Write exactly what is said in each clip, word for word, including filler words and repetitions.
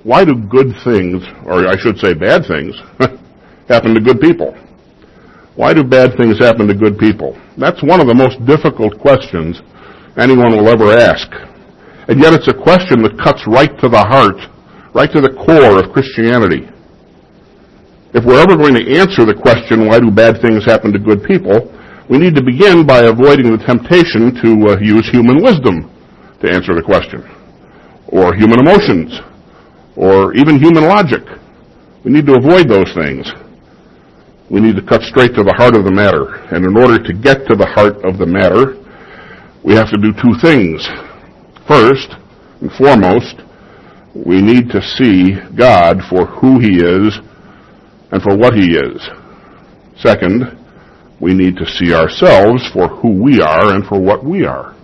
why do good things, or I should say bad things, happen to good people? Why do bad things happen to good people? That's one of the most difficult questions anyone will ever ask. And yet it's a question that cuts right to the heart, right to the core of Christianity. If we're ever going to answer the question, why do bad things happen to good people, we need to begin by avoiding the temptation to uh, use human wisdom to answer the question, or human emotions, or even human logic. We need to avoid those things. We need to cut straight to the heart of the matter. And in order to get to the heart of the matter, we have to do two things. First and foremost, we need to see God for who He is and for what He is. Second, we need to see ourselves for who we are and for what we are.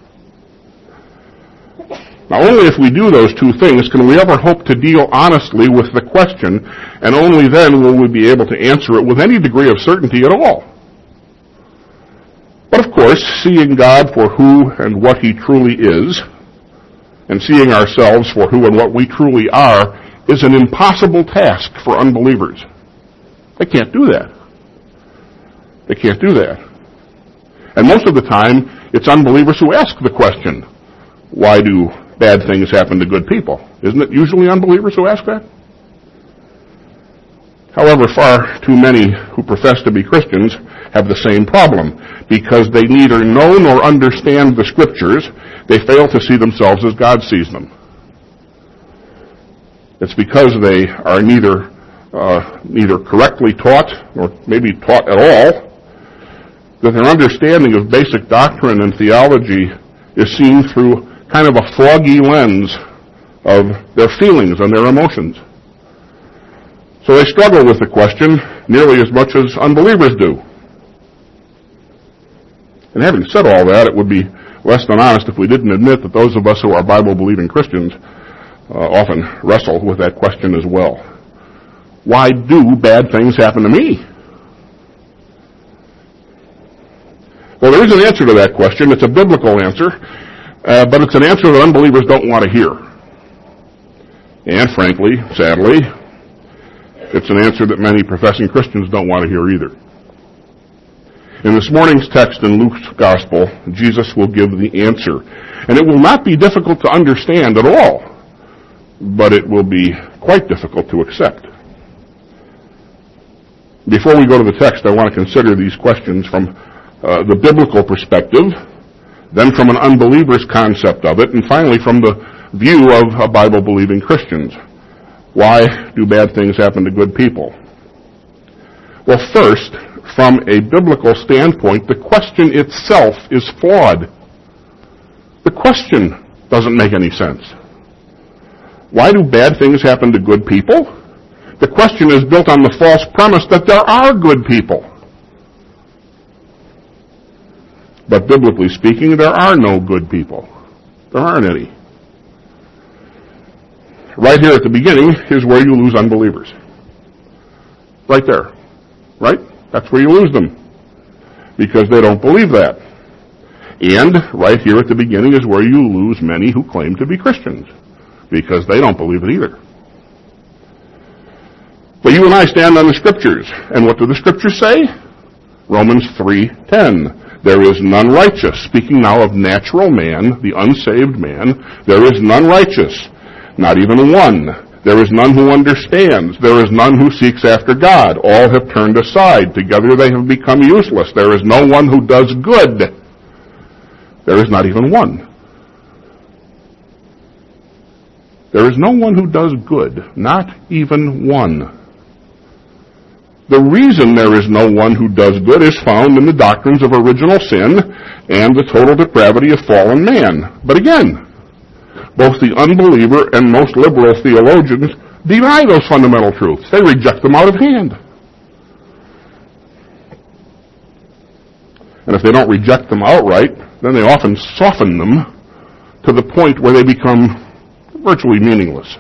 Now, only if we do those two things can we ever hope to deal honestly with the question, and only then will we be able to answer it with any degree of certainty at all. But of course, seeing God for who and what He truly is, and seeing ourselves for who and what we truly are, is an impossible task for unbelievers. They can't do that. They can't do that. And most of the time, it's unbelievers who ask the question, why do bad things happen to good people? Isn't it usually unbelievers who ask that? However, far too many who profess to be Christians have the same problem. Because they neither know nor understand the Scriptures, they fail to see themselves as God sees them. It's because they are neither uh, neither correctly taught, or maybe taught at all, that their understanding of basic doctrine and theology is seen through kind of a foggy lens of their feelings and their emotions. So they struggle with the question nearly as much as unbelievers do. And having said all that, it would be less than honest if we didn't admit that those of us who are Bible-believing Christians uh, often wrestle with that question as well. Why do bad things happen to me? Well, there is an answer to that question. It's a biblical answer, uh, but it's an answer that unbelievers don't want to hear. And frankly, sadly, it's an answer that many professing Christians don't want to hear either. In this morning's text in Luke's Gospel, Jesus will give the answer. And it will not be difficult to understand at all, but it will be quite difficult to accept. Before we go to the text, I want to consider these questions from uh, the biblical perspective, then from an unbeliever's concept of it, and finally from the view of uh, Bible-believing Christians. Why do bad things happen to good people? Well, first, from a biblical standpoint, the question itself is flawed. The question doesn't make any sense. Why do bad things happen to good people? The question is built on the false premise that there are good people. But biblically speaking, there are no good people. There aren't any. Right here at the beginning is where you lose unbelievers. Right there. Right? That's where you lose them. Because they don't believe that. And right here at the beginning is where you lose many who claim to be Christians. Because they don't believe it either. But you and I stand on the Scriptures. And what do the Scriptures say? Romans three ten. There is none righteous. Speaking now of natural man, the unsaved man, there is none righteous. Not even one. There is none who understands. There is none who seeks after God. All have turned aside. Together they have become useless. There is no one who does good. There is not even one. There is no one who does good. Not even one. The reason there is no one who does good is found in the doctrines of original sin and the total depravity of fallen man. But again, both the unbeliever and most liberal theologians deny those fundamental truths. They reject them out of hand. And if they don't reject them outright, then they often soften them to the point where they become virtually meaningless.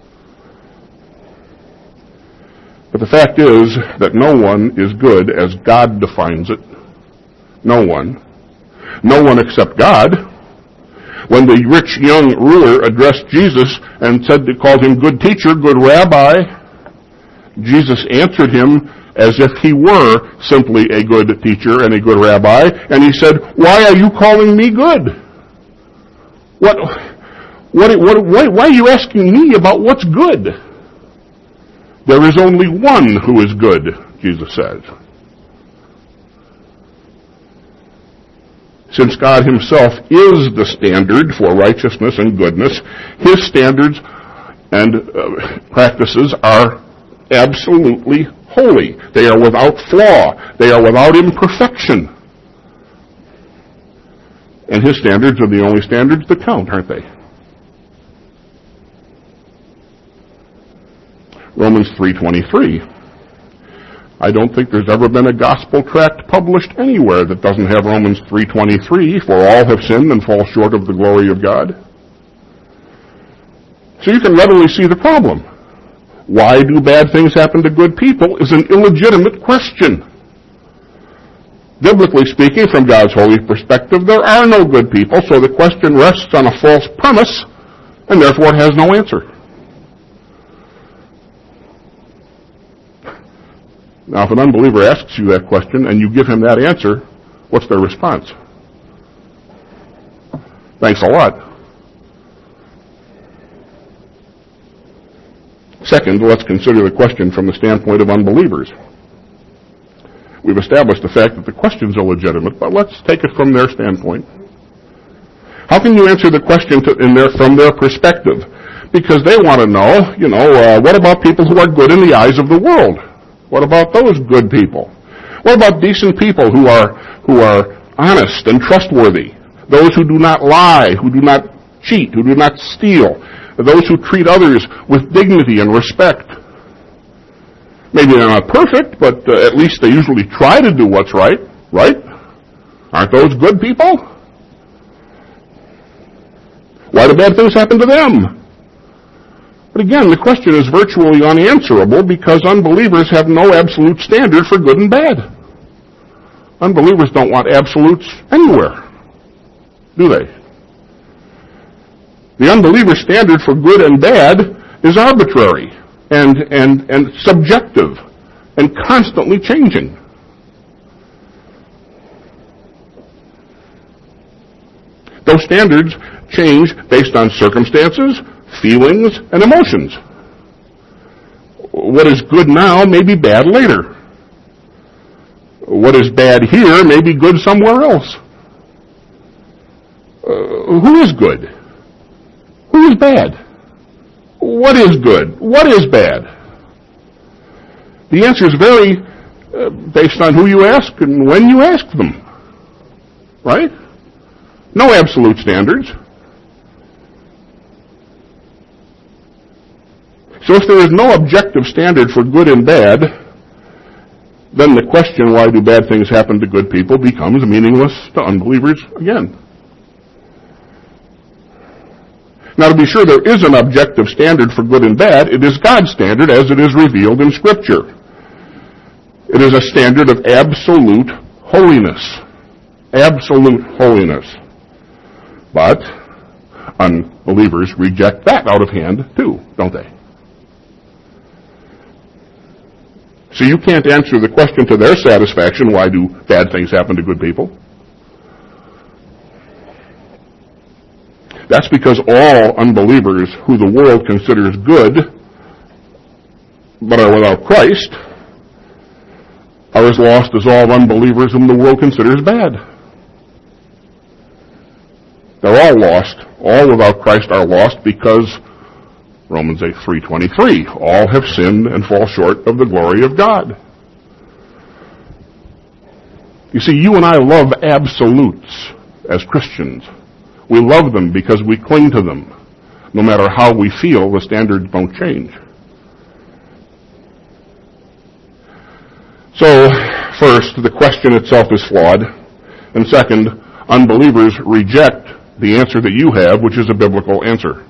But the fact is that no one is good as God defines it. No one. No one except God. When the rich young ruler addressed Jesus and said, called him good teacher, good rabbi, Jesus answered him as if he were simply a good teacher and a good rabbi, and he said, why are you calling me good? What, what, what, why, why are you asking me about what's good? There is only one who is good, Jesus said. Since God himself is the standard for righteousness and goodness, his standards and uh, practices are absolutely holy. They are without flaw. They are without imperfection. And his standards are the only standards that count, aren't they? Romans three twenty-three. I don't think there's ever been a gospel tract published anywhere that doesn't have Romans three twenty-three, for all have sinned and fall short of the glory of God. So you can readily see the problem. Why do bad things happen to good people is an illegitimate question. Biblically speaking, from God's holy perspective, there are no good people, so the question rests on a false premise, and therefore it has no answer. Now, if an unbeliever asks you that question and you give him that answer, what's their response? Thanks a lot. Second, let's consider the question from the standpoint of unbelievers. We've established the fact that the question's illegitimate, but let's take it from their standpoint. How can you answer the question to, in their, from their perspective? Because they want to know, you know, uh, what about people who are good in the eyes of the world? What about those good people? What about decent people who are who are honest and trustworthy? Those who do not lie, who do not cheat, who do not steal, those who treat others with dignity and respect. Maybe they're not perfect, but uh, at least they usually try to do what's right, right? Aren't those good people? Why do bad things happen to them? But again, the question is virtually unanswerable because unbelievers have no absolute standard for good and bad. Unbelievers don't want absolutes anywhere, do they? The unbeliever standard for good and bad is arbitrary and, and, and subjective and constantly changing. Those standards change based on circumstances, feelings, and emotions. What is good now may be bad later. What is bad here may be good somewhere else. Uh, who is good? Who is bad? What is good? What is bad? The answer is very uh, based on who you ask and when you ask them. Right? No absolute standards. So if there is no objective standard for good and bad, then the question, why do bad things happen to good people, becomes meaningless to unbelievers again. Now, to be sure there is an objective standard for good and bad, it is God's standard as it is revealed in Scripture. It is a standard of absolute holiness. Absolute holiness. But unbelievers reject that out of hand too, don't they? So you can't answer the question to their satisfaction, why do bad things happen to good people? That's because all unbelievers who the world considers good, but are without Christ, are as lost as all unbelievers whom the world considers bad. They're all lost. All without Christ are lost because Romans eight three twenty-three, all have sinned and fall short of the glory of God. You see, you and I love absolutes as Christians. We love them because we cling to them. No matter how we feel, the standards don't change. So, first, the question itself is flawed. And second, unbelievers reject the answer that you have, which is a biblical answer.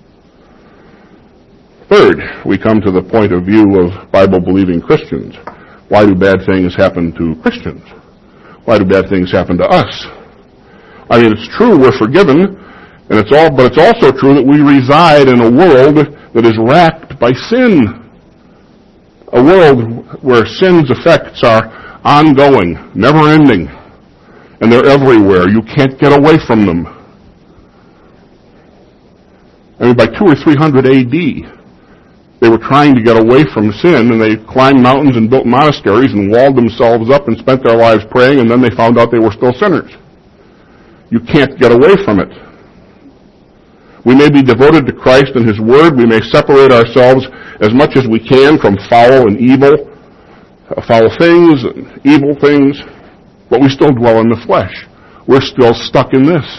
Third, we come to the point of view of Bible-believing Christians. Why do bad things happen to Christians? Why do bad things happen to us? I mean, it's true we're forgiven, And it's all, but it's also true that we reside in a world that is racked by sin. A world where sin's effects are ongoing, never-ending, and they're everywhere. You can't get away from them. I mean, by two or three hundred A D, they were trying to get away from sin, and they climbed mountains and built monasteries and walled themselves up and spent their lives praying, and then they found out they were still sinners. You can't get away from it. We may be devoted to Christ and His Word. We may separate ourselves as much as we can from foul and evil, uh, foul things and evil things, but we still dwell in the flesh. We're still stuck in this.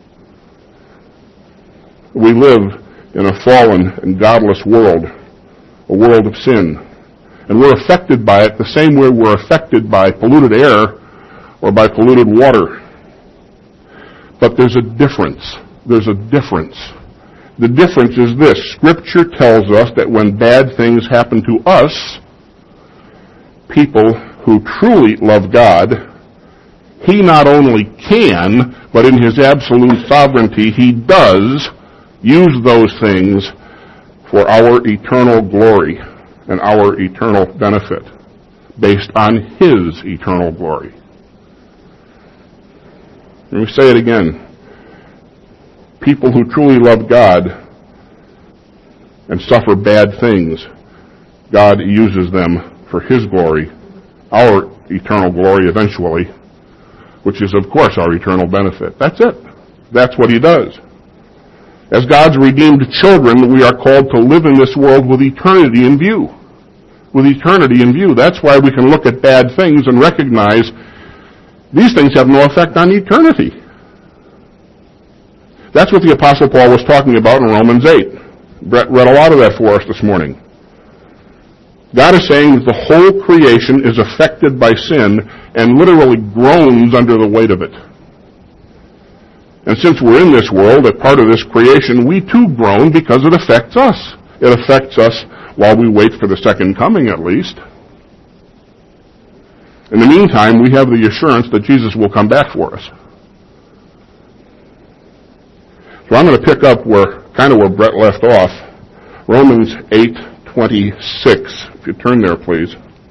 We live in a fallen and godless world, a world of sin. And we're affected by it the same way we're affected by polluted air or by polluted water. But there's a difference. There's a difference. The difference is this. Scripture tells us that when bad things happen to us, people who truly love God, He not only can, but in His absolute sovereignty, He does use those things for our eternal glory and our eternal benefit, based on His eternal glory. Let me say it again. People who truly love God and suffer bad things, God uses them for His glory, our eternal glory eventually, which is, of course, our eternal benefit. That's it. That's what He does. As God's redeemed children, we are called to live in this world with eternity in view. With eternity in view. That's why we can look at bad things and recognize these things have no effect on eternity. That's what the Apostle Paul was talking about in Romans eight. Brett read a lot of that for us this morning. God is saying that the whole creation is affected by sin and literally groans under the weight of it. And since we're in this world, a part of this creation, we too groan because it affects us. It affects us while we wait for the second coming, at least. In the meantime, we have the assurance that Jesus will come back for us. So I'm going to pick up where, kind of where Brett left off. Romans eight twenty-six. If you turn there, please.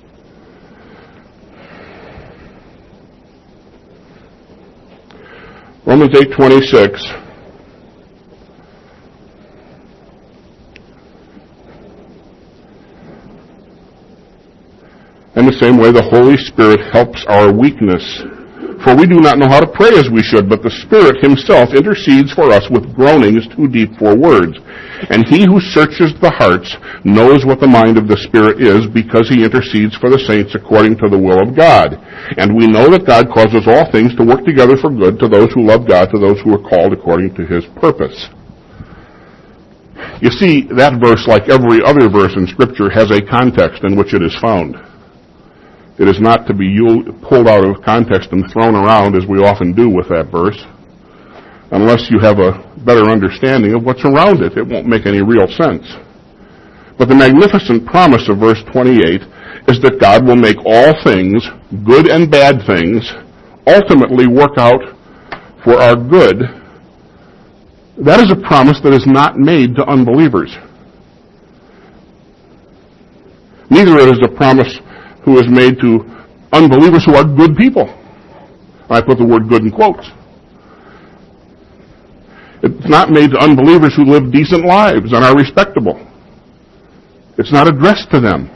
Romans eight twenty-six. In the same way, the Holy Spirit helps our weakness. For we do not know how to pray as we should, but the Spirit Himself intercedes for us with groanings too deep for words. And He who searches the hearts knows what the mind of the Spirit is, because He intercedes for the saints according to the will of God. And we know that God causes all things to work together for good to those who love God, to those who are called according to His purpose. You see, that verse, like every other verse in Scripture, has a context in which it is found. It is not to be pulled out of context and thrown around as we often do with that verse. Unless you have a better understanding of what's around it, it won't make any real sense. But the magnificent promise of verse twenty-eight is that God will make all things, good and bad things, ultimately work out for our good. That is a promise that is not made to unbelievers. Neither is it a promise who is made to unbelievers who are good people. I put the word good in quotes. It's not made to unbelievers who live decent lives and are respectable. It's not addressed to them.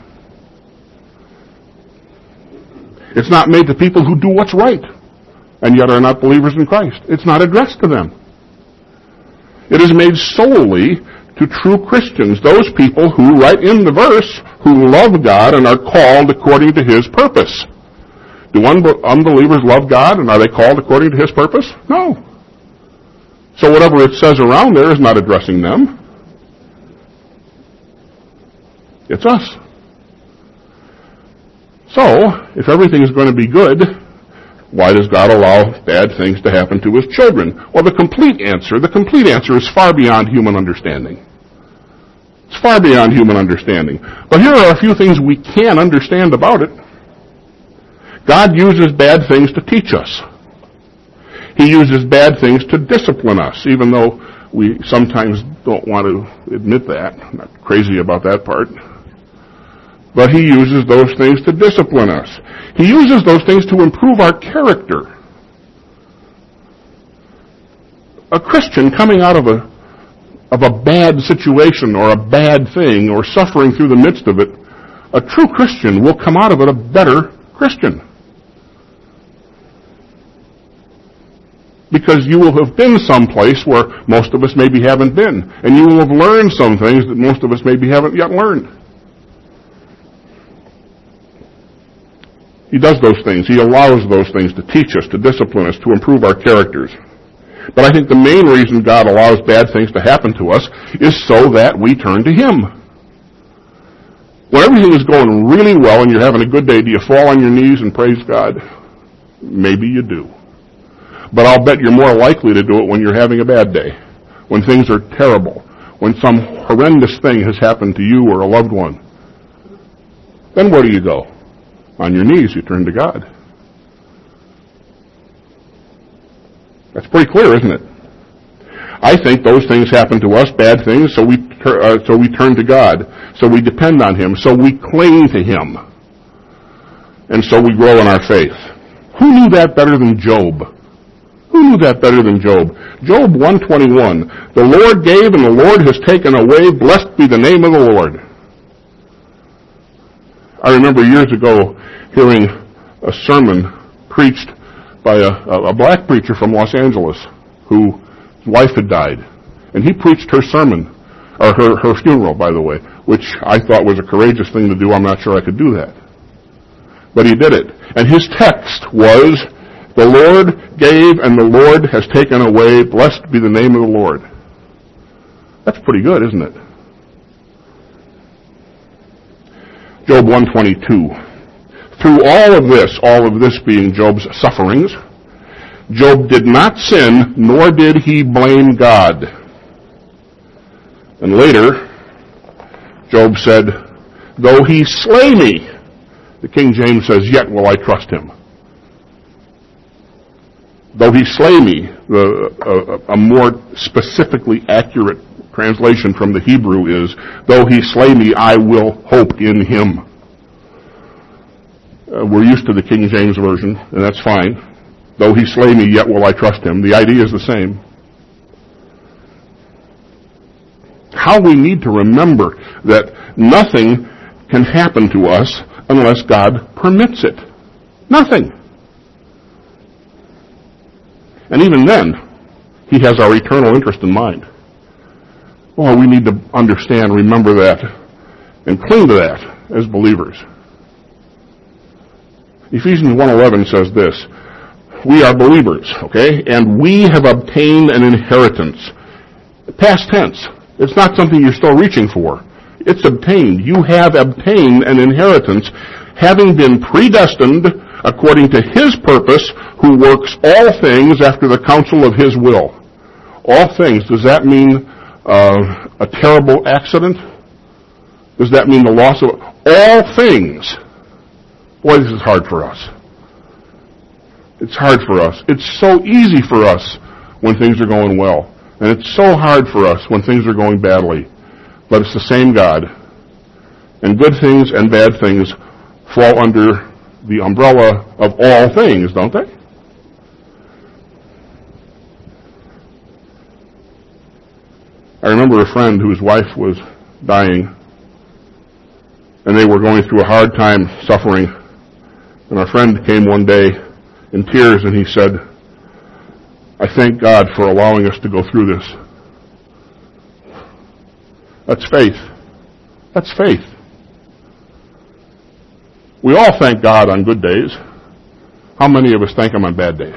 It's not made to people who do what's right and yet are not believers in Christ. It's not addressed to them. It is made solely to true Christians, those people who, right in the verse, who love God and are called according to His purpose. Do unbelievers love God, and are they called according to His purpose? No. So whatever it says around there is not addressing them. It's us. So, if everything is going to be good, why does God allow bad things to happen to His children? Well, the complete answer, the complete answer is far beyond human understanding. It's far beyond human understanding. But here are a few things we can understand about it. God uses bad things to teach us. He uses bad things to discipline us, even though we sometimes don't want to admit that. I'm not crazy about that part. But he uses those things to discipline us. He uses those things to improve our character. A Christian coming out of a of a bad situation or a bad thing or suffering through the midst of it, a true Christian will come out of it a better Christian. Because you will have been someplace where most of us maybe haven't been. And you will have learned some things that most of us maybe haven't yet learned. He does those things. He allows those things to teach us, to discipline us, to improve our characters. But I think the main reason God allows bad things to happen to us is so that we turn to Him. When everything is going really well and you're having a good day, do you fall on your knees and praise God? Maybe you do. But I'll bet you're more likely to do it when you're having a bad day, when things are terrible, when some horrendous thing has happened to you or a loved one. Then where do you go? On your knees, you turn to God. That's pretty clear, isn't it? I think those things happen to us, bad things, so we uh, so we turn to God, so we depend on Him, so we cling to Him, and so we grow in our faith. Who knew that better than Job? Who knew that better than Job? Job one twenty-one, the Lord gave and the Lord has taken away, blessed be the name of the Lord. I remember years ago hearing a sermon preached by a, a black preacher from Los Angeles whose wife had died. And he preached her sermon, or her, her funeral, by the way, which I thought was a courageous thing to do. I'm not sure I could do that. But he did it. And his text was, the Lord gave and the Lord has taken away, blessed be the name of the Lord. That's pretty good, isn't it? Job one twenty-two. Through all of this, all of this being Job's sufferings, Job did not sin, nor did he blame God. And later, Job said, though he slay me, the King James says, yet will I trust him. Though he slay me, the, a, a more specifically accurate translation from the Hebrew is, though he slay me, I will hope in him. Uh, we're used to the King James Version, and that's fine. Though he slay me, yet will I trust him. The idea is the same. How we need to remember that nothing can happen to us unless God permits it. Nothing. And even then, He has our eternal interest in mind. Well, we need to understand, remember that, and cling to that as believers. Ephesians one eleven says this, we are believers, okay, and we have obtained an inheritance. Past tense. It's not something you're still reaching for. It's obtained. You have obtained an inheritance, having been predestined according to His purpose, who works all things after the counsel of His will. All things, does that mean uh, a terrible accident? Does that mean the loss of all things? Boy, this is hard for us. It's hard for us. It's so easy for us when things are going well. And it's so hard for us when things are going badly. But it's the same God. And good things and bad things fall under the umbrella of all things, don't they? I remember a friend whose wife was dying, and they were going through a hard time suffering. And our friend came one day in tears, and he said, I thank God for allowing us to go through this. That's faith. That's faith. We all thank God on good days. How many of us thank Him on bad days?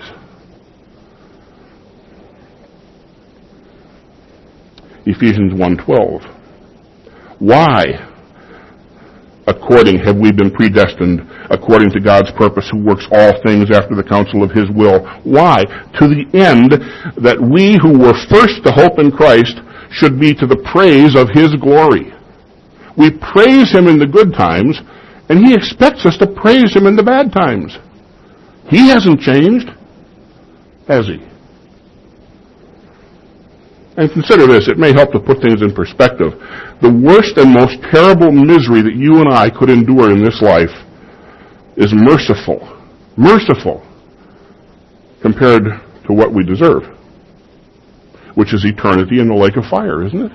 Ephesians one twelve. Why, according have we been predestined, according to God's purpose, who works all things after the counsel of His will? Why? To the end that we who were first to hope in Christ should be to the praise of His glory. We praise Him in the good times, and He expects us to praise Him in the bad times. He hasn't changed, has He? And consider this, it may help to put things in perspective. The worst and most terrible misery that you and I could endure in this life is merciful. Merciful compared to what we deserve, which is eternity in the lake of fire, isn't it?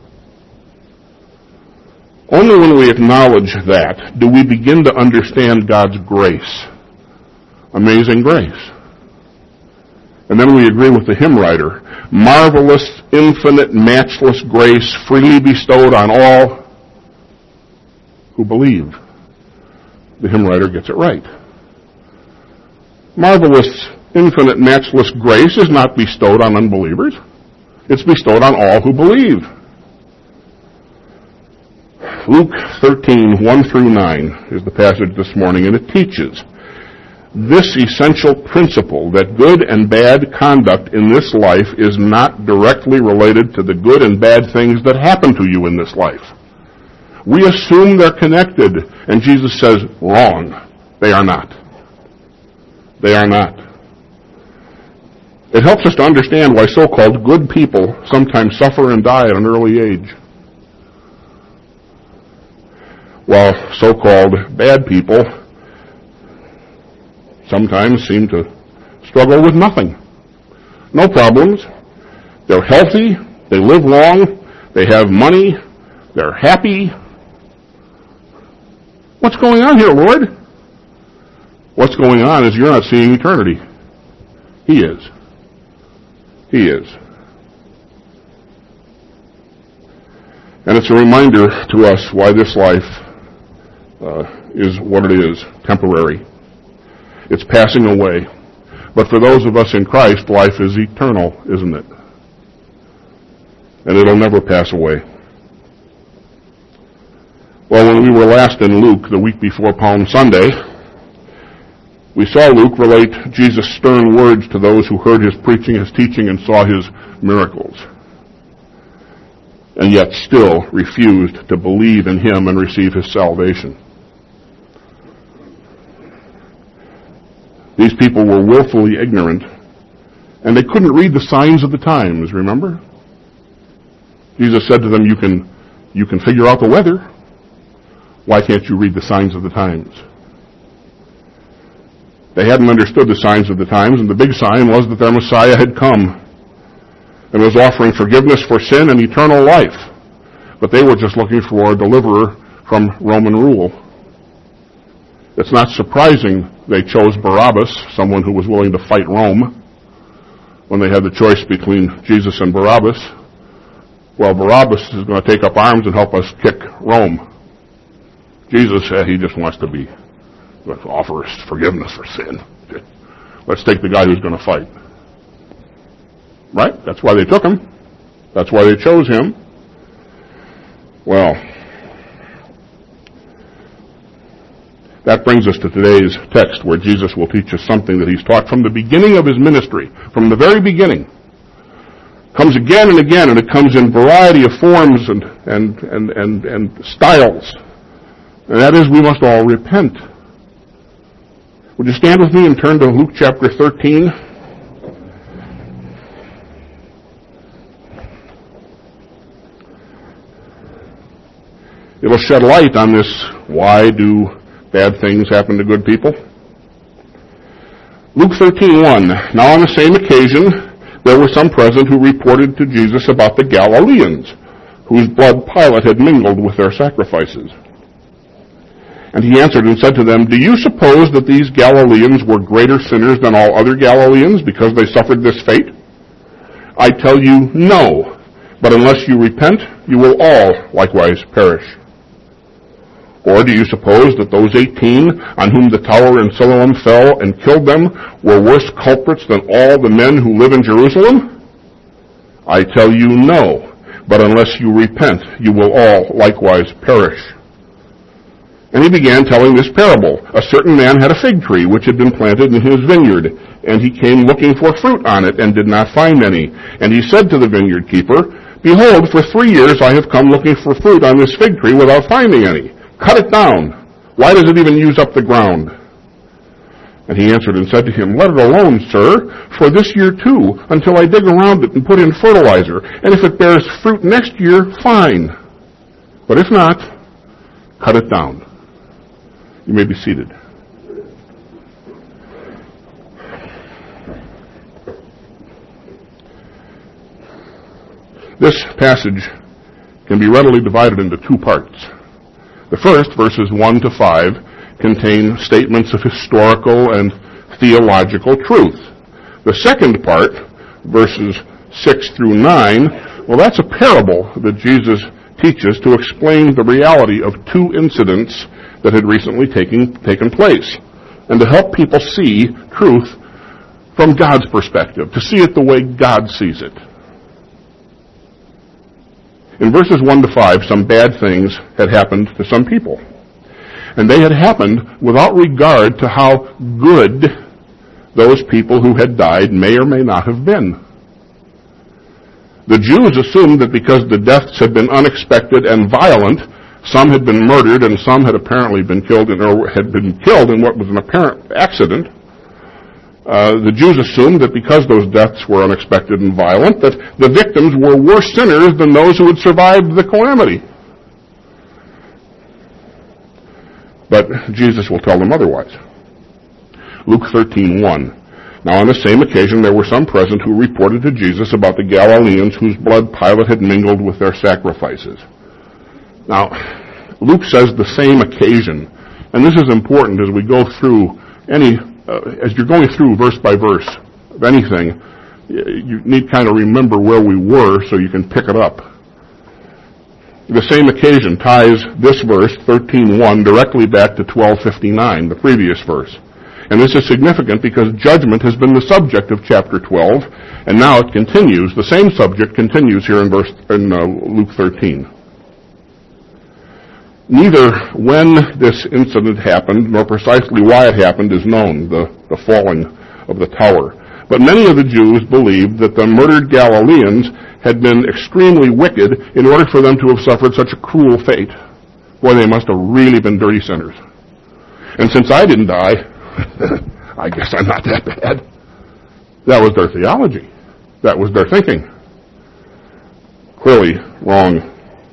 Only when we acknowledge that do we begin to understand God's grace. Amazing grace. And then we agree with the hymn writer. Marvelous, infinite, matchless grace freely bestowed on all who believe. The hymn writer gets it right. Marvelous, infinite, matchless grace is not bestowed on unbelievers. It's bestowed on all who believe. Luke thirteen, one through nine is the passage this morning, and it teaches this essential principle that good and bad conduct in this life is not directly related to the good and bad things that happen to you in this life. We assume they're connected, and Jesus says, wrong. They are not. They are not. It helps us to understand why so-called good people sometimes suffer and die at an early age, while so-called bad people sometimes seem to struggle with nothing. No problems. They're healthy. They live long. They have money. They're happy. What's going on here, Lord? What's going on is you're not seeing eternity. He is. He is. And it's a reminder to us why this life uh, is what it is, temporary. It's passing away. But for those of us in Christ, life is eternal, isn't it? And it'll never pass away. Well, when we were last in Luke, the week before Palm Sunday, we saw Luke relate Jesus' stern words to those who heard his preaching, his teaching, and saw his miracles, and yet still refused to believe in him and receive his salvation. These people were willfully ignorant, and they couldn't read the signs of the times, remember? Jesus said to them, you can, you can figure out the weather. Why can't you read the signs of the times? They hadn't understood the signs of the times, and the big sign was that their Messiah had come and was offering forgiveness for sin and eternal life. But they were just looking for a deliverer from Roman rule. It's not surprising they chose Barabbas, someone who was willing to fight Rome, when they had the choice between Jesus and Barabbas. Well, Barabbas is going to take up arms and help us kick Rome. Jesus, uh, he just wants to be, offer us forgiveness for sin. Let's take the guy who's going to fight. Right? That's why they took him. That's why they chose him. Well, that brings us to today's text, where Jesus will teach us something that he's taught from the beginning of his ministry, from the very beginning. Comes again and again, and it comes in variety of forms and, and, and, and, and styles. And that is, we must all repent. Would you stand with me and turn to Luke chapter thirteen? It'll shed light on this, why do bad things happen to good people? Luke thirteen one. Now on the same occasion, there were some present who reported to Jesus about the Galileans, whose blood Pilate had mingled with their sacrifices. And he answered and said to them, do you suppose that these Galileans were greater sinners than all other Galileans because they suffered this fate? I tell you, no. But unless you repent, you will all likewise perish. Or do you suppose that those eighteen on whom the tower in Siloam fell and killed them were worse culprits than all the men who live in Jerusalem? I tell you, no. But unless you repent, you will all likewise perish. And he began telling this parable. A certain man had a fig tree which had been planted in his vineyard, and he came looking for fruit on it and did not find any. And he said to the vineyard keeper, behold, for three years I have come looking for fruit on this fig tree without finding any. Cut it down. Why does it even use up the ground? And he answered and said to him, Let it alone, sir, for this year too, until I dig around it and put in fertilizer. And if it bears fruit next year, fine. But if not, cut it down. You may be seated. This passage can be readily divided into two parts. The first, verses one to five, contain statements of historical and theological truth. The second part, verses six through nine, well, that's a parable that Jesus teaches to explain the reality of two incidents that had recently taken, taken place, and to help people see truth from God's perspective, to see it the way God sees it. In verses one to five, some bad things had happened to some people. And they had happened without regard to how good those people who had died may or may not have been. The Jews assumed that because the deaths had been unexpected and violent, some had been murdered and some had apparently been killed in, or had been killed in what was an apparent accident. Uh, the Jews assumed that because those deaths were unexpected and violent, that the victims were worse sinners than those who had survived the calamity. But Jesus will tell them otherwise. Luke thirteen one. Now on the same occasion there were some present who reported to Jesus about the Galileans whose blood Pilate had mingled with their sacrifices. Now, Luke says the same occasion, and this is important as we go through any, uh, as you're going through verse by verse of anything, you need to kind of remember where we were so you can pick it up. The same occasion ties this verse, thirteen one, directly back to twelve fifty-nine, the previous verse. And this is significant because judgment has been the subject of chapter twelve, and now it continues. The same subject continues here in verse in uh, Luke thirteen. Neither when this incident happened nor precisely why it happened is known, the, the falling of the tower. But many of the Jews believed that the murdered Galileans had been extremely wicked in order for them to have suffered such a cruel fate. Boy, they must have really been dirty sinners. And since I didn't die, I guess I'm not that bad. That was their theology. That was their thinking. Clearly wrong.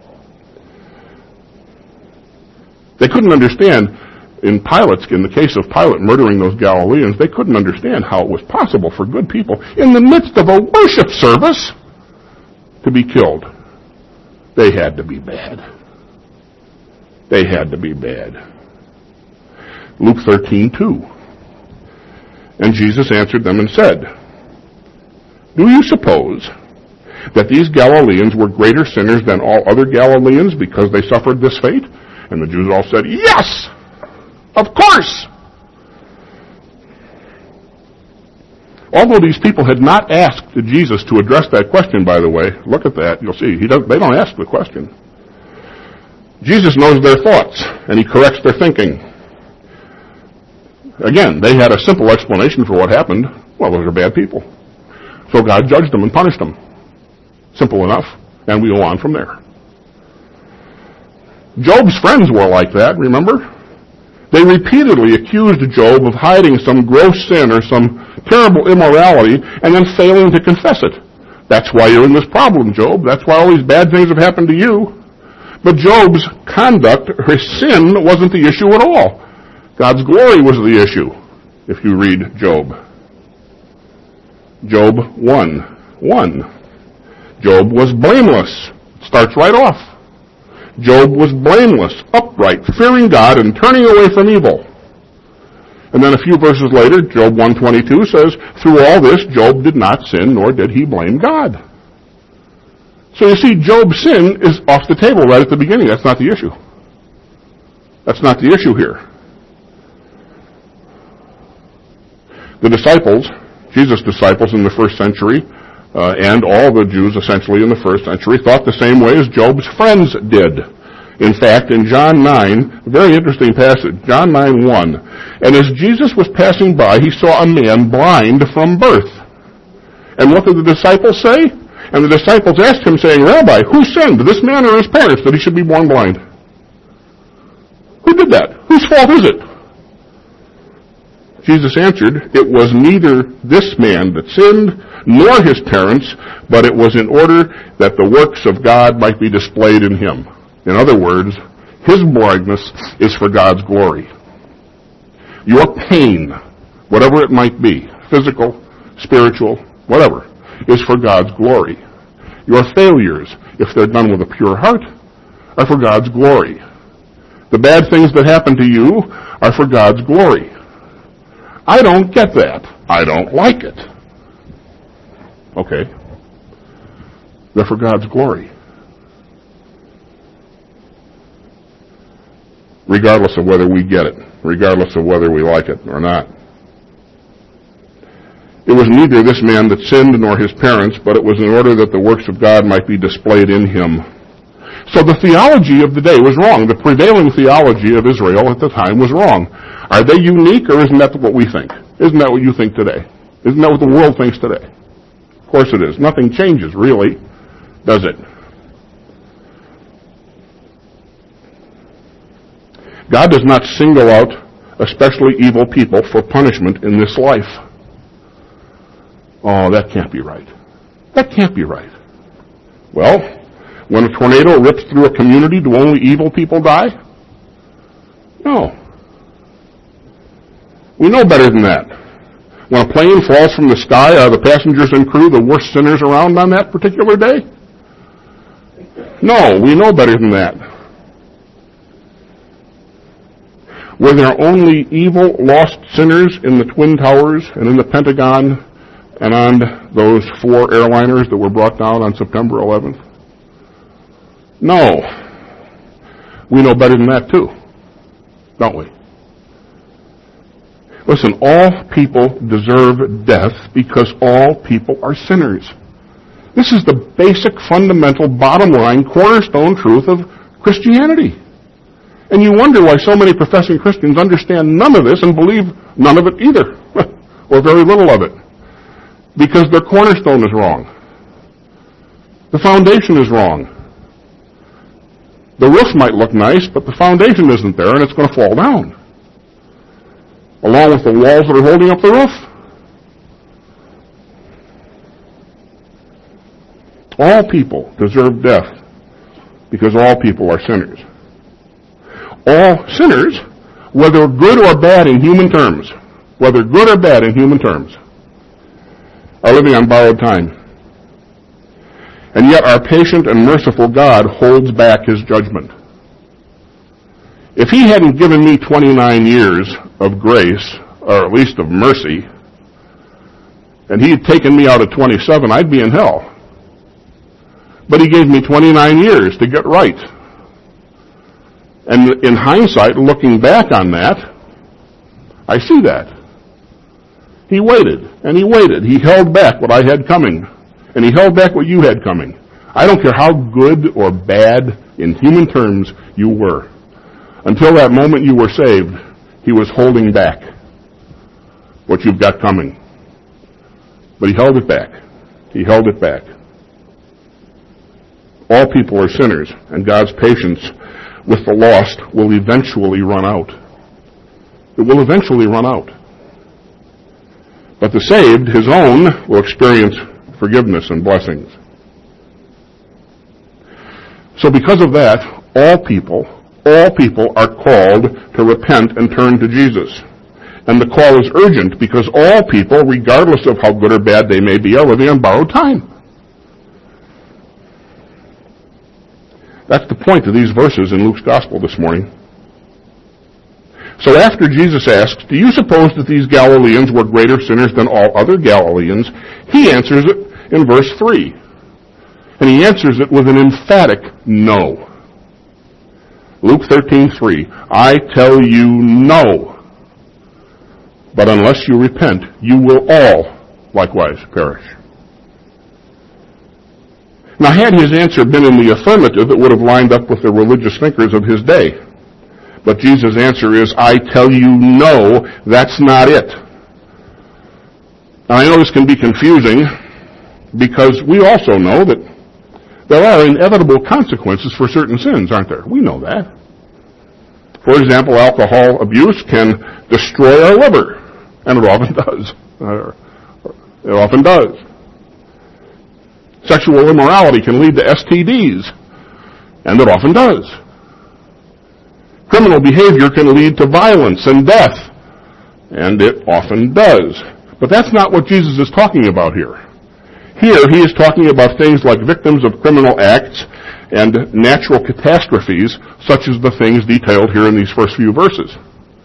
They couldn't understand, in Pilate's, in the case of Pilate murdering those Galileans, they couldn't understand how it was possible for good people, in the midst of a worship service, to be killed. They had to be bad. They had to be bad. Luke thirteen two. And Jesus answered them and said, Do you suppose that these Galileans were greater sinners than all other Galileans because they suffered this fate? And the Jews all said, Yes! Of course! Although these people had not asked Jesus to address that question, by the way, look at that, you'll see, he does, they don't ask the question. Jesus knows their thoughts, and he corrects their thinking. Again, they had a simple explanation for what happened. Well, those are bad people. So God judged them and punished them. Simple enough, and we go on from there. Job's friends were like that, remember? They repeatedly accused Job of hiding some gross sin or some terrible immorality and then failing to confess it. That's why you're in this problem, Job. That's why all these bad things have happened to you. But Job's conduct, his sin, wasn't the issue at all. God's glory was the issue, if you read Job. Job one one. Job was blameless. Starts right off. Job was blameless, upright, fearing God, and turning away from evil. And then a few verses later, Job one twenty-two says, Through all this, Job did not sin, nor did he blame God. So you see, Job's sin is off the table right at the beginning. That's not the issue. That's not the issue here. The disciples, Jesus' disciples in the first century, Uh, and all the Jews essentially in the first century thought the same way as Job's friends did. In fact, in John nine, a very interesting passage, John nine one, and as Jesus was passing by, he saw a man blind from birth. And what did the disciples say? And the disciples asked him, saying, Rabbi, who sinned, this man or his parents, that he should be born blind? Who did that? Whose fault is it? Jesus answered, "It was neither this man that sinned, nor his parents, but it was in order that the works of God might be displayed in him." In other words, his blindness is for God's glory. Your pain, whatever it might be, physical, spiritual, whatever, is for God's glory. Your failures, if they're done with a pure heart, are for God's glory. The bad things that happen to you are for God's glory. I don't get that. I don't like it. Okay. They're for God's glory. Regardless of whether we get it, regardless of whether we like it or not. It was neither this man that sinned nor his parents, but it was in order that the works of God might be displayed in him. So the theology of the day was wrong. The prevailing theology of Israel at the time was wrong. Are they unique, or isn't that what we think? Isn't that what you think today? Isn't that what the world thinks today? Of course it is. Nothing changes, really, does it? God does not single out especially evil people for punishment in this life. Oh, that can't be right. That can't be right. Well, when a tornado rips through a community, do only evil people die? No. We know better than that. When a plane falls from the sky, are the passengers and crew the worst sinners around on that particular day? No, we know better than that. Were there only evil, lost sinners in the Twin Towers and in the Pentagon and on those four airliners that were brought down on September eleventh? No. We know better than that too, don't we? Listen, all people deserve death because all people are sinners. This is the basic, fundamental, bottom line, cornerstone truth of Christianity. And you wonder why so many professing Christians understand none of this and believe none of it either, or very little of it. Because their cornerstone is wrong. The foundation is wrong. The roof might look nice, but the foundation isn't there, and it's going to fall down. Along with the walls that are holding up the roof. All people deserve death because all people are sinners. All sinners, whether good or bad in human terms, whether good or bad in human terms, are living on borrowed time. And yet our patient and merciful God holds back his judgment. If he hadn't given me twenty-nine years of grace, or at least of mercy, and he had taken me out at twenty-seven, I'd be in hell. But he gave me twenty-nine years to get right. And in hindsight, looking back on that, I see that. He waited, and he waited. He held back what I had coming, and he held back what you had coming. I don't care how good or bad in human terms you were. Until that moment you were saved, he was holding back what you've got coming. But he held it back. He held it back. All people are sinners, and God's patience with the lost will eventually run out. It will eventually run out. But the saved, his own, will experience forgiveness and blessings. So because of that, all people, all people are called to repent and turn to Jesus. And the call is urgent because all people, regardless of how good or bad they may be, are living on borrowed time. That's the point of these verses in Luke's Gospel this morning. So after Jesus asks, do you suppose that these Galileans were greater sinners than all other Galileans? He answers it in verse three. And he answers it with an emphatic no. Luke thirteen three. I tell you no. But unless you repent, you will all likewise perish. Now, had his answer been in the affirmative, it would have lined up with the religious thinkers of his day. But Jesus' answer is, I tell you no, that's not it. Now, I know this can be confusing because we also know that there are inevitable consequences for certain sins, aren't there? We know that. For example, alcohol abuse can destroy our liver. And it often does. It often does. Sexual immorality can lead to S T Ds. And it often does. Criminal behavior can lead to violence and death. And it often does. But that's not what Jesus is talking about here. Here, he is talking about things like victims of criminal acts and natural catastrophes, such as the things detailed here in these first few verses.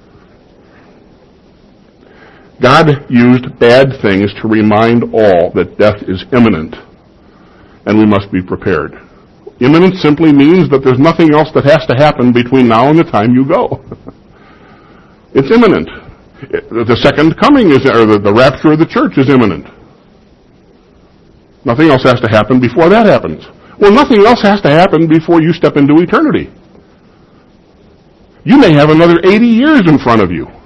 God used bad things to remind all that death is imminent, and we must be prepared. Imminent simply means that there's nothing else that has to happen between now and the time you go. It's imminent. The second coming is, or the, the rapture of the church is imminent. Nothing else has to happen before that happens. Well, nothing else has to happen before you step into eternity. You may have another eighty years in front of you.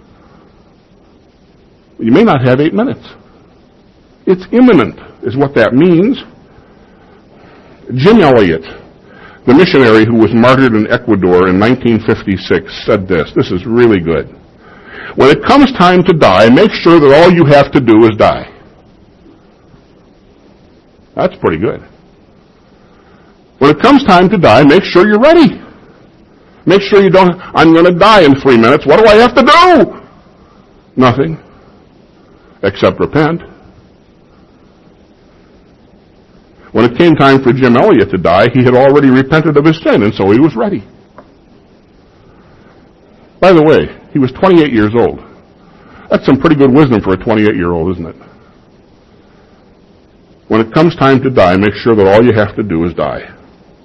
You may not have eight minutes. It's imminent, is what that means. Jim Elliot, the missionary who was martyred in Ecuador in nineteen fifty-six, said this. This is really good. When it comes time to die, make sure that all you have to do is die. That's pretty good. When it comes time to die, make sure you're ready. Make sure you don't, I'm going to die in three minutes. What do I have to do? Nothing. Except repent. When it came time for Jim Elliot to die, he had already repented of his sin, and so he was ready. By the way, he was twenty-eight years old. That's some pretty good wisdom for a twenty-eight-year-old, isn't it? When it comes time to die, make sure that all you have to do is die.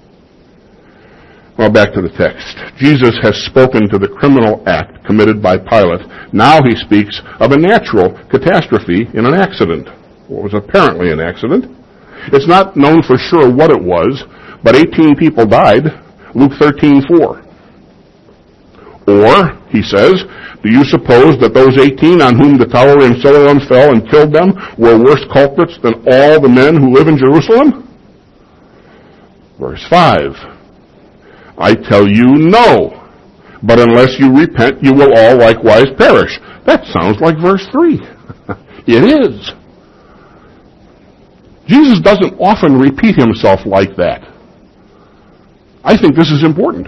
Well, back to the text. Jesus has spoken to the criminal act committed by Pilate. Now he speaks of a natural catastrophe in an accident. What was apparently an accident. It's not known for sure what it was, but eighteen people died. Luke thirteen four. Or, he says, do you suppose that those eighteen on whom the tower in Siloam fell and killed them were worse culprits than all the men who live in Jerusalem? Verse five. I tell you, no. But unless you repent, you will all likewise perish. That sounds like verse three. It is. Jesus doesn't often repeat himself like that. I think this is important.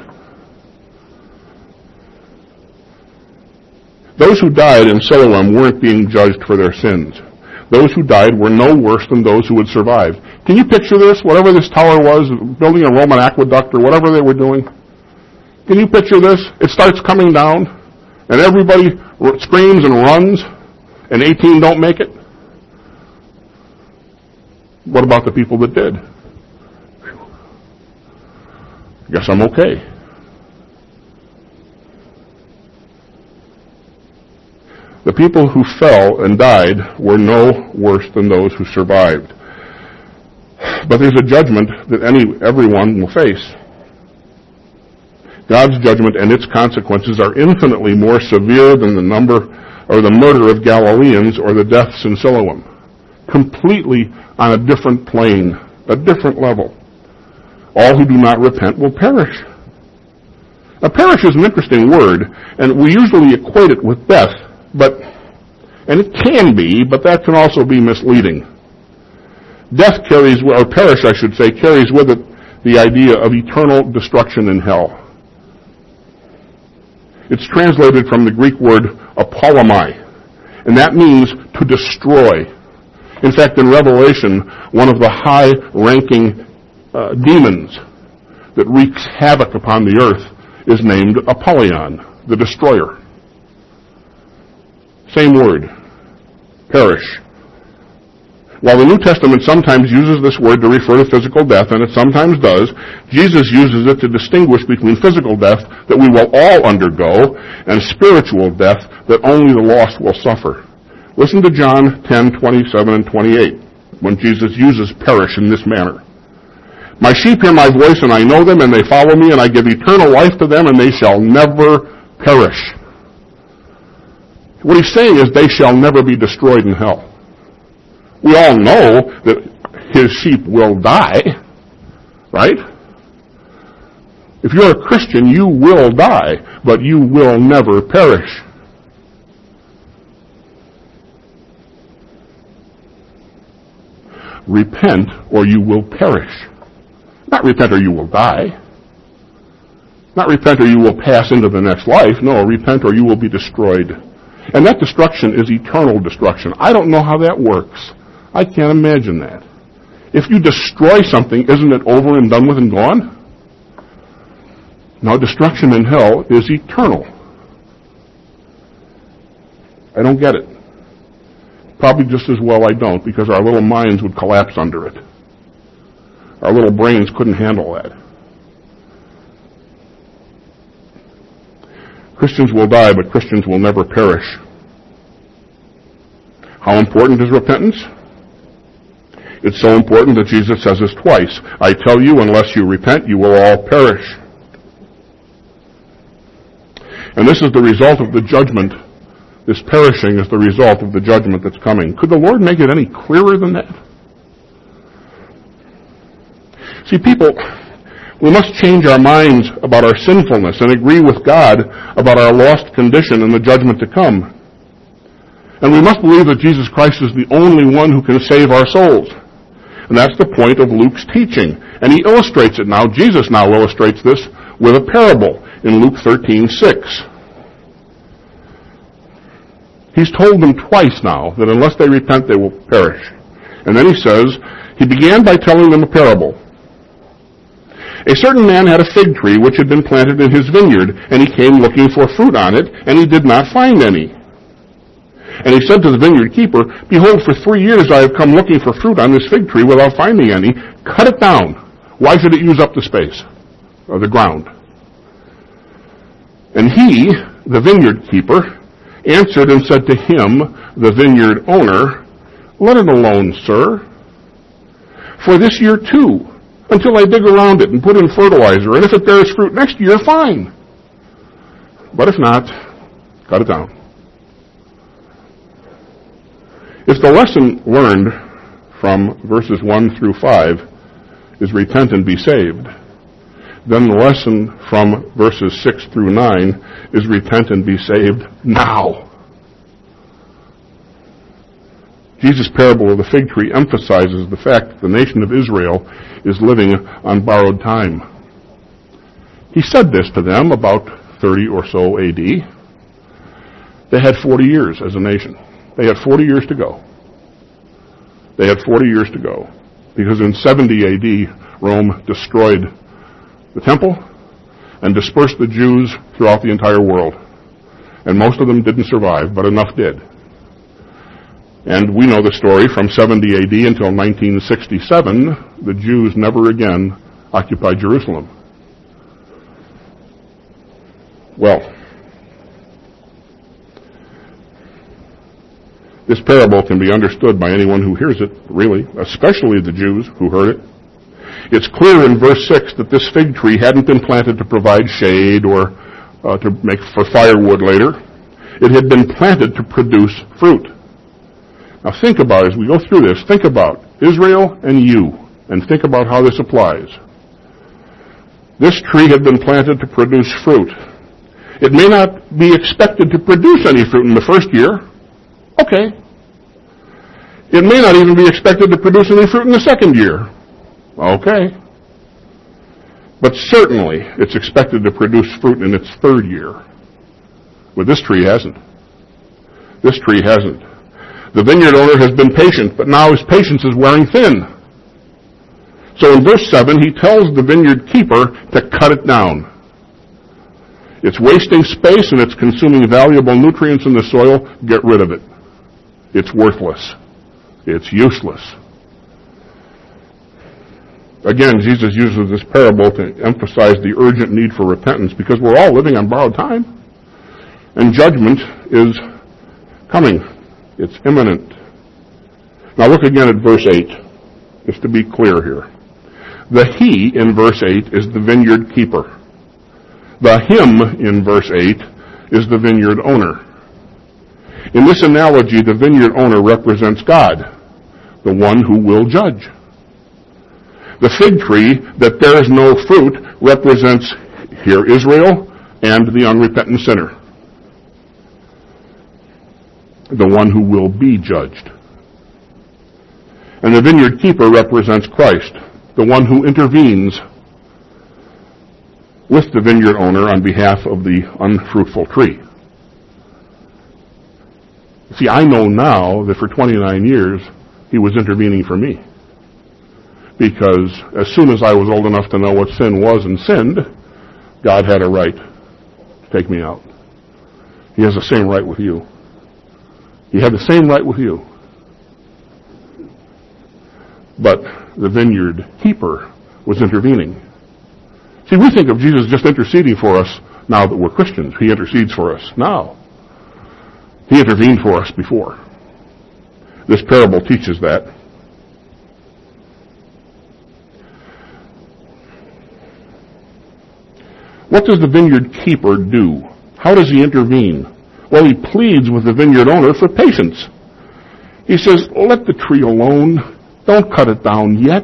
Those who died in Siloam weren't being judged for their sins. Those who died were no worse than those who had survived. Can you picture this? Whatever this tower was, building a Roman aqueduct or whatever they were doing. Can you picture this? It starts coming down, and everybody screams and runs, and eighteen don't make it. What about the people that did? I guess I'm okay. The people who fell and died were no worse than those who survived. But there's a judgment that any everyone will face. God's judgment and its consequences are infinitely more severe than the number or the murder of Galileans or the deaths in Siloam. Completely on a different plane, a different level. All who do not repent will perish. Now, perish is an interesting word, and we usually equate it with death. But, and it can be, but that can also be misleading. Death carries, or perish I should say, carries with it the idea of eternal destruction in hell. It's translated from the Greek word apollomai, and that means to destroy. In fact, in Revelation, one of the high-ranking uh, demons that wreaks havoc upon the earth is named Apollyon, the destroyer. Same word, perish. While the New Testament sometimes uses this word to refer to physical death, and it sometimes does, Jesus uses it to distinguish between physical death that we will all undergo and spiritual death that only the lost will suffer. Listen to John ten twenty-seven and twenty-eight, when Jesus uses perish in this manner. My sheep hear my voice, and I know them, and they follow me, and I give eternal life to them, and they shall never perish. What he's saying is they shall never be destroyed in hell. We all know that his sheep will die, right? If you're a Christian, you will die, but you will never perish. repent or you will perish. Not repent or you will die. Not repent or you will pass into the next life. No, repent or you will be destroyed. And that destruction is eternal destruction. I don't know how that works. I can't imagine that. If you destroy something, isn't it over and done with and gone? No, destruction in hell is eternal. I don't get it. Probably just as well I don't, because our little minds would collapse under it. Our little brains couldn't handle that. Christians will die, but Christians will never perish. How important is repentance? It's so important that Jesus says this twice. I tell you, unless you repent, you will all perish. And this is the result of the judgment. This perishing is the result of the judgment that's coming. Could the Lord make it any clearer than that? See, people, we must change our minds about our sinfulness and agree with God about our lost condition and the judgment to come. And we must believe that Jesus Christ is the only one who can save our souls. And that's the point of Luke's teaching. And he illustrates it now. Jesus now illustrates this with a parable in Luke thirteen six. He's told them twice now that unless they repent, they will perish. And then he says, he began by telling them a parable. A certain man had a fig tree which had been planted in his vineyard, and he came looking for fruit on it, and he did not find any. And he said to the vineyard keeper, Behold, for three years I have come looking for fruit on this fig tree without finding any. Cut it down. Why should it use up the space, or the ground? And he, the vineyard keeper, answered and said to him, the vineyard owner, Let it alone, sir, for this year too, until I dig around it and put in fertilizer, and if it bears fruit next year, fine. But if not, cut it down. If the lesson learned from verses one through five is repent and be saved, then the lesson from verses six through nine is repent and be saved now. Jesus' parable of the fig tree emphasizes the fact that the nation of Israel is living on borrowed time. He said this to them about thirty or so A D. They had forty years as a nation. They had forty years to go. They had forty years to go. Because in seventy A D, Rome destroyed the temple and dispersed the Jews throughout the entire world. And most of them didn't survive, but enough did. And we know the story from seventy A D until nineteen sixty-seven, the Jews never again occupied Jerusalem. Well, this parable can be understood by anyone who hears it, really, especially the Jews who heard it. It's clear in verse six that this fig tree hadn't been planted to provide shade or uh, to make for firewood later. It had been planted to produce fruit. Now think about, as we go through this, think about Israel and you, and think about how this applies. This tree had been planted to produce fruit. It may not be expected to produce any fruit in the first year. Okay. It may not even be expected to produce any fruit in the second year. Okay. But certainly it's expected to produce fruit in its third year. But this tree hasn't. This tree hasn't. The vineyard owner has been patient, but now his patience is wearing thin. So in verse seven, he tells the vineyard keeper to cut it down. It's wasting space and it's consuming valuable nutrients in the soil. Get rid of it. It's worthless. It's useless. Again, Jesus uses this parable to emphasize the urgent need for repentance because we're all living on borrowed time. And judgment is coming. It's imminent. Now look again at verse eight, just to be clear here. The he in verse eight is the vineyard keeper. The him in verse eight is the vineyard owner. In this analogy, the vineyard owner represents God, the one who will judge. The fig tree that bears no fruit represents here Israel and the unrepentant sinner, the one who will be judged. And the vineyard keeper represents Christ, the one who intervenes with the vineyard owner on behalf of the unfruitful tree. See, I know now that for twenty-nine years, he was intervening for me. Because as soon as I was old enough to know what sin was and sinned, God had a right to take me out. He has the same right with you. He had the same right with you. But the vineyard keeper was intervening. See, we think of Jesus just interceding for us now that we're Christians. He intercedes for us now. He intervened for us before. This parable teaches that. What does the vineyard keeper do? How does he intervene? Well, he pleads with the vineyard owner for patience. He says, let the tree alone. Don't cut it down yet.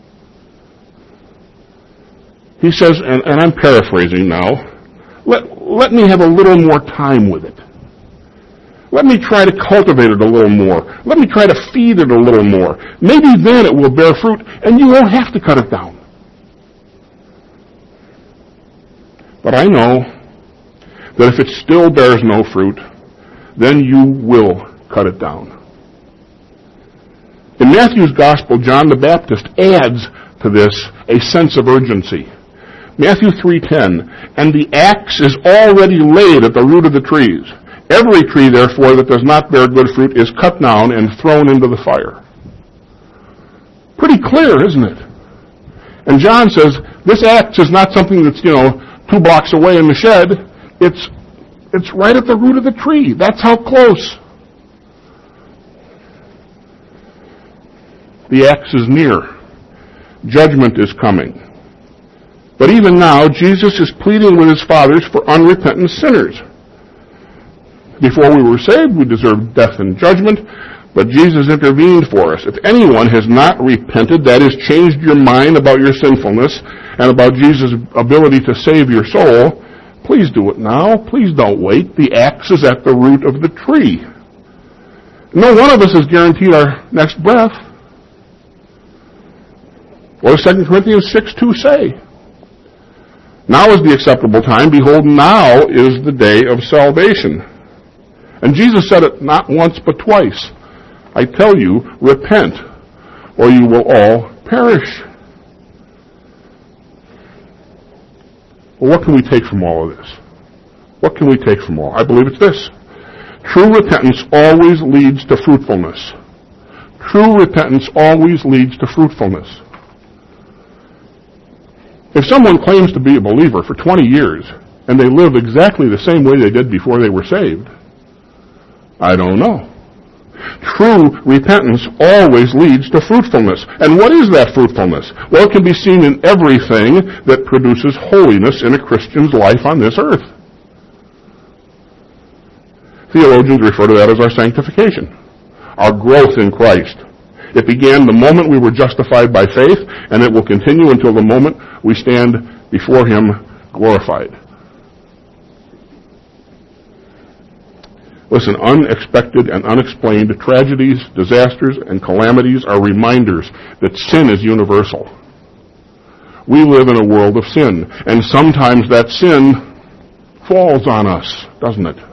He says, and, and I'm paraphrasing now, let, let me have a little more time with it. Let me try to cultivate it a little more. Let me try to feed it a little more. Maybe then it will bear fruit, and you won't have to cut it down. But I know that if it still bears no fruit, then you will cut it down. In Matthew's Gospel, John the Baptist adds to this a sense of urgency. Matthew three ten, and the axe is already laid at the root of the trees. Every tree, therefore, that does not bear good fruit is cut down and thrown into the fire. Pretty clear, isn't it? And John says, this axe is not something that's, you know, two blocks away in the shed. It's, it's right at the root of the tree. That's how close. The axe is near. Judgment is coming. But even now, Jesus is pleading with his fathers for unrepentant sinners. Before we were saved, we deserved death and judgment, but Jesus intervened for us. If anyone has not repented, that is, changed your mind about your sinfulness and about Jesus' ability to save your soul, please do it now. Please don't wait. The axe is at the root of the tree. No one of us is guaranteed our next breath. What does Second Corinthians six two say? Now is the acceptable time. Behold, now is the day of salvation. And Jesus said it not once but twice. I tell you, repent, or you will all perish. Well, what can we take from all of this? What can we take from all? I believe it's this. True repentance always leads to fruitfulness. True repentance always leads to fruitfulness. If someone claims to be a believer for twenty years, and they live exactly the same way they did before they were saved, I don't know. True repentance always leads to fruitfulness. And what is that fruitfulness? Well, it can be seen in everything that produces holiness in a Christian's life on this earth. Theologians refer to that as our sanctification, our growth in Christ. It began the moment we were justified by faith, and it will continue until the moment we stand before him glorified. Listen, unexpected and unexplained tragedies, disasters, and calamities are reminders that sin is universal. We live in a world of sin, and sometimes that sin falls on us, doesn't it?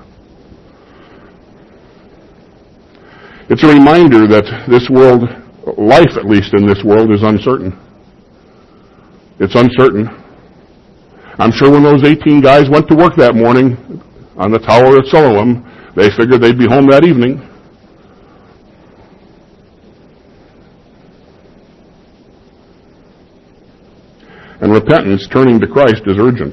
It's a reminder that this world, life at least in this world, is uncertain. It's uncertain. I'm sure when those eighteen guys went to work that morning on the tower at Siloam, they figured they'd be home that evening. And repentance, turning to Christ, is urgent.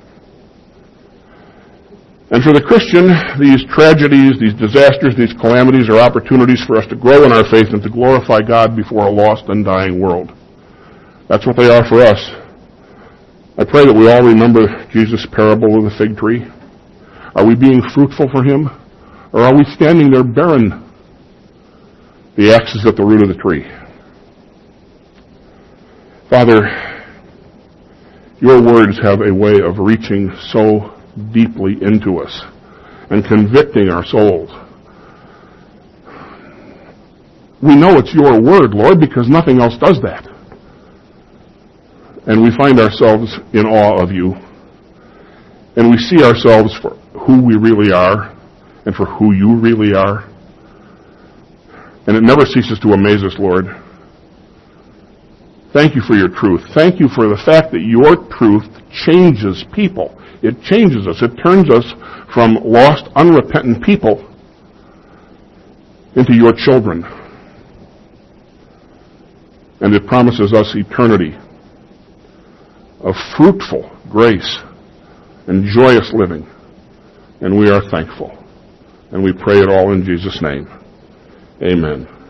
And for the Christian, these tragedies, these disasters, these calamities are opportunities for us to grow in our faith and to glorify God before a lost and dying world. That's what they are for us. I pray that we all remember Jesus' parable of the fig tree. Are we being fruitful for him? Or are we standing there barren? The axe is at the root of the tree. Father, your words have a way of reaching so deeply into us and convicting our souls. we know it's your word, Lord, because nothing else does that. And we find ourselves in awe of you. And we see ourselves for who we really are and for who you really are. And it never ceases to amaze us, Lord. Thank you for your truth. Thank you for the fact that your truth changes people. It changes us. It turns us from lost, unrepentant people into your children. And it promises us eternity of fruitful grace and joyous living. And we are thankful. And we pray it all in Jesus' name. Amen.